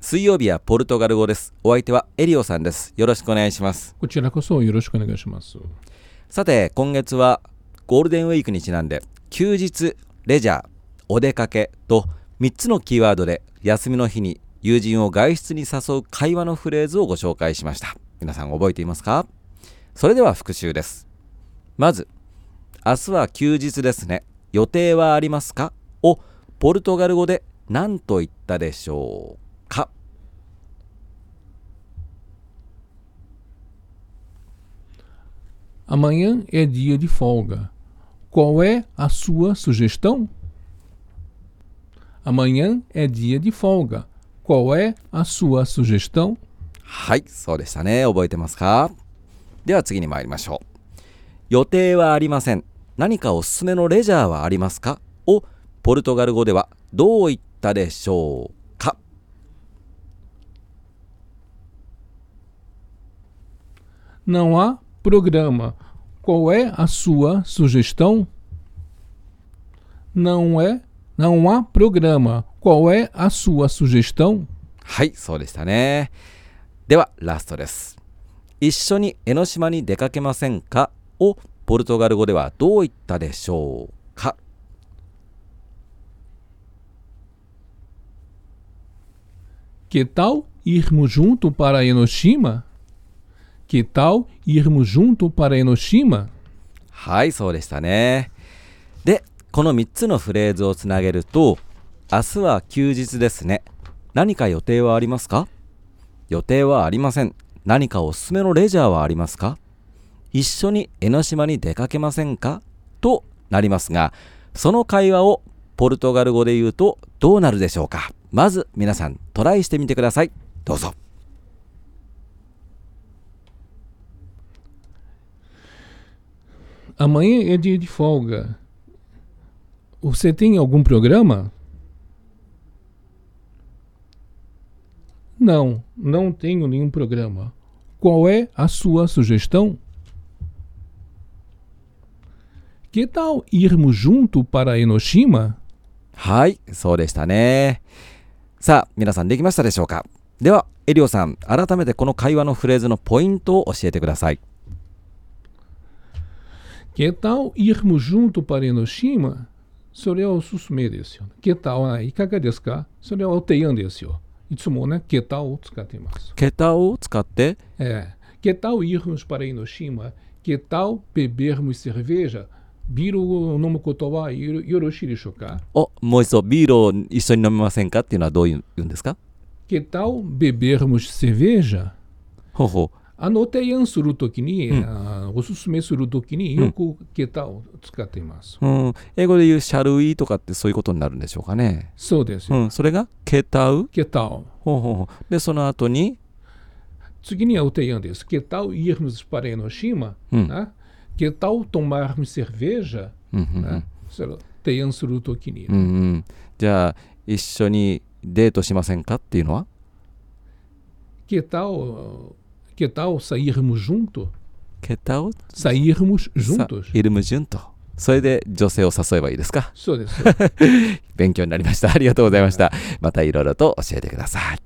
水曜日はポルトガル語です。お相手はエリオさんです。よろしくお願いします。 こちらこそよろしくお願いします。 さて、今月はゴールデンウィークにちなんで、休日、レジャー、お出かけと3つのキーワードで休みの日に友人を外出に誘う会話のフレーズをご紹介しました。皆さん覚えていますか？それでは復習です。まず、明日は休日ですね。予定はありますか？をポルトガル語で何と言ったでしょうか？ Amanhã é dia de folga. Qual é a sua sugestão? Amanhã é dia de folga. Qual é a sua sugestão? はい、そうでしたね。覚えてますか？では次に参りましょう。予定はありません。何かおすすめのレジャーはありますか？をポルトガル語ではどう言ったでしょうか？ Não há programa. Qual é a sua sugestão? Não há programa. Qual é a sua sugestão? はい、そうでしたね。ではラストです。一緒に江ノ島に出かけませんか？をポルトガル語ではどう言ったでしょうか？ Que tal irmos junto para Enoshima? Que tal irmos junto para Enoshima? はい、そうでしたね。で、この3つのフレーズをつなげると、明日は休日ですね。何か予定はありますか？予定はありません。何かおすすめのレジャーはありますか？一緒に江ノ島に出かけませんか？となりますが、その会話をポルトガル語で言うとどうなるでしょうか？まず皆さんトライしてみてください。どうぞ。 Amanhã é dia de folga. Você tem algum programa? Não, não tenho nenhum programa. Qual é a sua sugestão? Que tal irmos junto para Enoshima? はい、そうでしたね。さあ、皆さんできましたでしょうか？では、エリオさん、改めてこの会話のフレーズのポイントを教えてください。 Que tal irmos junto para Enoshima? それはおすすめですよ。Que tal いかがですか？それはお提案ですよ。いつもね、que tal を使っています。 ケタを使って、 Que tal irmos para Enoshima? Que tal bebermos cerveja? ビールを飲むことはよろしいでしょうか？ もう一度ビールを一緒に飲みませんかっていうのはどういうんですか？ Que tal bebermos cerveja? ほうほう。 提案するときに、おすすめするときによくque talを使っています。 英語で言うシャルウィーとかってそういうことになるんでしょうかね。 そうですよ。 それがケタウ？ que tal。 ほうほうほう。で、その後に次にはお提案です。Que tal irmos para Enoshima? Que tal tomarmos cerveja? それを提案するときに。 じゃあ、一緒にデートしませんかっていうのは Que tal sairmos juntos? Que tal sairmos juntos? irmos juntos。それで女性を誘えばいいですか？ そうです。 勉強になりました。ありがとうございました。またいろいろと教えてください。